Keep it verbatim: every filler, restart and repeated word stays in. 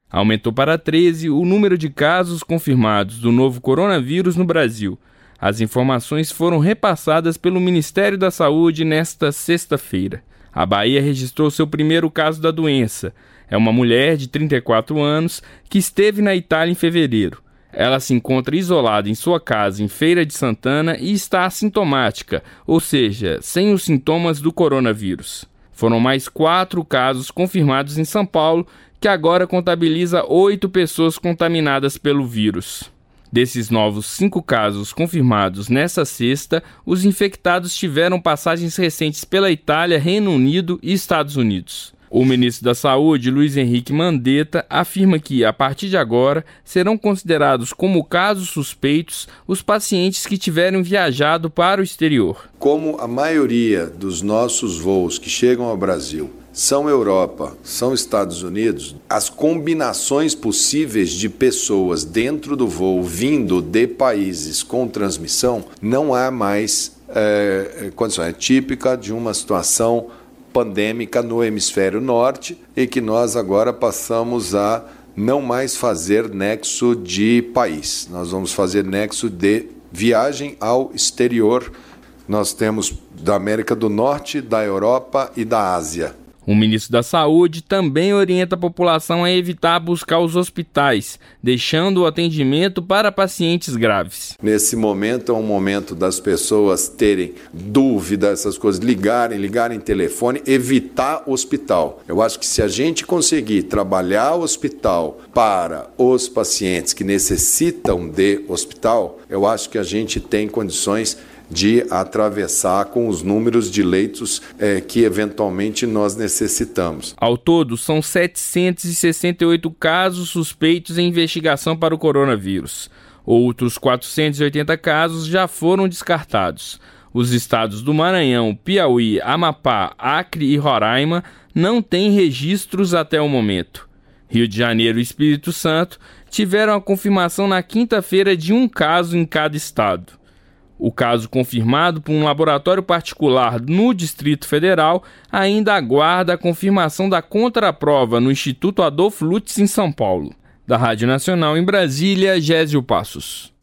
Aumentou para treze o número de casos confirmados do novo coronavírus no Brasil. As informações foram repassadas pelo Ministério da Saúde nesta sexta-feira. A Bahia registrou seu primeiro caso da doença. É uma mulher de trinta e quatro anos que esteve na Itália em fevereiro. Ela se encontra isolada em sua casa em Feira de Santana e está assintomática, ou seja, sem os sintomas do coronavírus. Foram mais quatro casos confirmados em São Paulo, que agora contabiliza oito pessoas contaminadas pelo vírus. Desses novos cinco casos confirmados nesta sexta, os infectados tiveram passagens recentes pela Itália, Reino Unido e Estados Unidos. O ministro da Saúde, Luiz Henrique Mandetta, afirma que, a partir de agora, serão considerados como casos suspeitos os pacientes que tiverem viajado para o exterior. Como a maioria dos nossos voos que chegam ao Brasil são Europa, são Estados Unidos, as combinações possíveis de pessoas dentro do voo vindo de países com transmissão não há mais é, condição. É típica de uma situação pandêmica no hemisfério norte e que nós agora passamos a não mais fazer nexo de país. Nós vamos fazer nexo de viagem ao exterior. Nós temos da América do Norte, da Europa e da Ásia. O ministro da Saúde também orienta a população a evitar buscar os hospitais, deixando o atendimento para pacientes graves. Nesse momento é um momento das pessoas terem dúvida, essas coisas, ligarem, ligarem telefone, evitar hospital. Eu acho que se a gente conseguir trabalhar o hospital para os pacientes que necessitam de hospital, eu acho que a gente tem condições de atravessar com os números de leitos eh, que eventualmente nós necessitamos. Ao todo, são setecentos e sessenta e oito casos suspeitos em investigação para o coronavírus. Outros quatrocentos e oitenta casos já foram descartados. Os estados do Maranhão, Piauí, Amapá, Acre e Roraima não têm registros até o momento. Rio de Janeiro e Espírito Santo tiveram a confirmação na quinta-feira de um caso em cada estado. O caso confirmado por um laboratório particular no Distrito Federal ainda aguarda a confirmação da contraprova no Instituto Adolfo Lutz, em São Paulo. Da Rádio Nacional em Brasília, Gésio Passos.